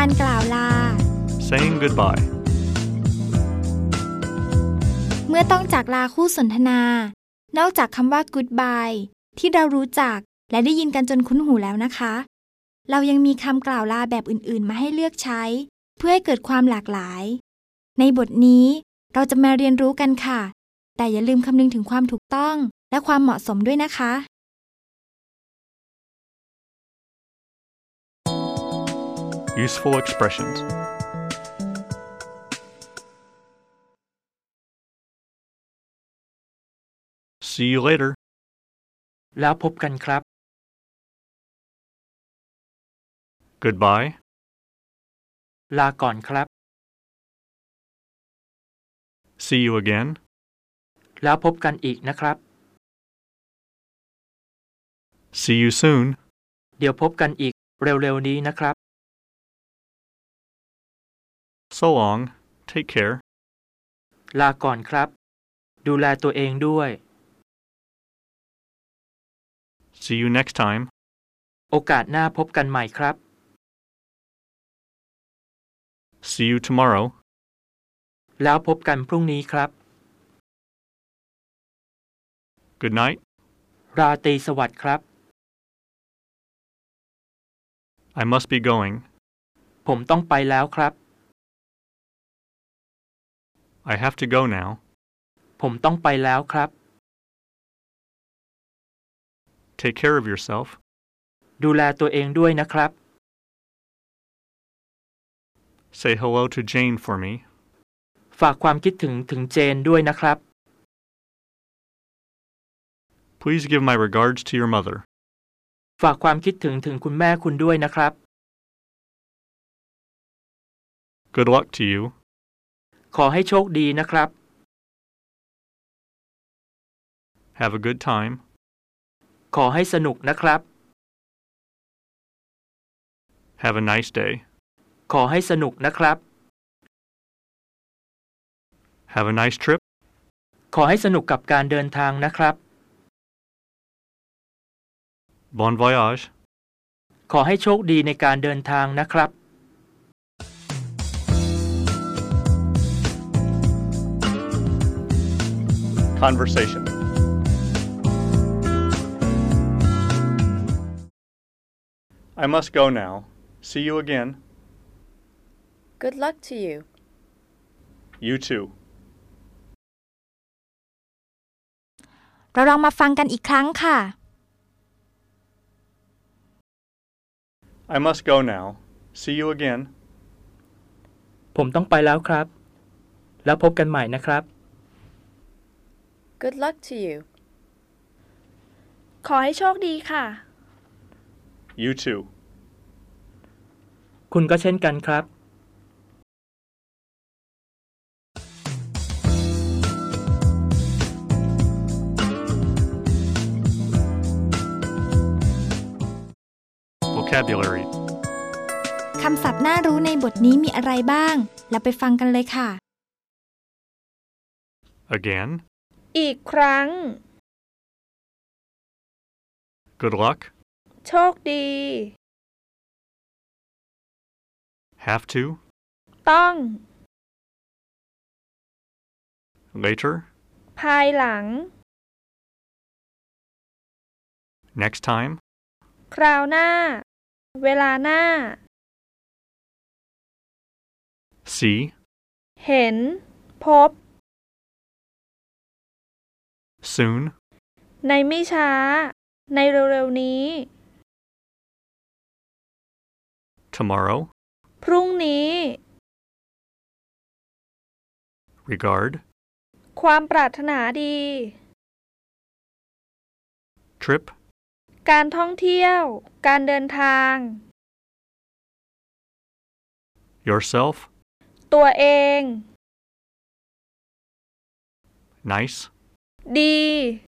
การกล่าวลา Saying goodbye เมื่อต้องจากลาคู่สนทนานอกจากคำว่า goodbye ที่เรารู้จักและได้ยินกันจนคุ้นหูแล้วนะคะเรายังมีคำกล่าวลาแบบอื่นๆมาให้เลือกใช้เพื่อให้เกิดความหลากหลายในบทนี้เราจะมาเรียนรู้กันค่ะแต่อย่าลืมคำนึงถึงความถูกต้องและความเหมาะสมด้วยนะคะ Useful expressions See you later แล้วพบกันครับ Goodbye ลาก่อนครับ See you again แล้วพบกันอีกนะครับ See you soon เดี๋ยวพบกันอีกเร็วๆนี้นะครับ So long Take care ลาก่อนครับดูแลตัวเองด้วย See you next time โอกาสหน้าพบกันใหม่ครับ See you tomorrow แล้วพบกันพรุ่งนี้ครับ Good night ราตรีสวัสดิ์ครับ I must be going ผมต้องไปแล้วครับ I have to go now ผมต้องไปแล้วครับ Take care of yourself ดูแลตัวเองด้วยนะครับ Say hello to Jane for me ฝากความคิดถึงเจนด้วยนะครับ Please give my regards to your mother ฝากความคิดถึงคุณแม่คุณด้วยนะครับ Good luck to you ขอให้โชคดีนะครับ Have a good time ขอให้สนุกนะครับ Have a nice day ขอให้สนุกนะครับ Have a nice trip ขอให้สนุกกับการเดินทางนะครับ Bon voyage ขอให้โชคดีในการเดินทางนะครับ Conversation I must go now. See you again. Good luck to you. You too. เราลองมาฟังกันอีกครั้งค่ะ I must go now. See you again. ผมต้องไปแล้วครับ แล้วพบกันใหม่นะครับ Good luck to you. ขอให้โชคดีค่ะ You too. คุณก็เช่นกันครับ Vocabulary คำศัพท์น่ารู้ในบทนี้มีอะไรบ้างเราไปฟังกันเลยค่ะ Again. อีกครั้ง Good luck. โชคดี Have to. ต้อง Later. ภายหลัง Next time. คราวหน้า เวลาหน้า See. เห็น พบ Soon. ในไม่ช้า ในเร็วๆนี้ Tomorrow. พรุ่งนี้ Regard. ความปรารถนาดี Trip. การท่องเที่ยว การเดินทาง Yourself. ตัวเอง Nice. ดี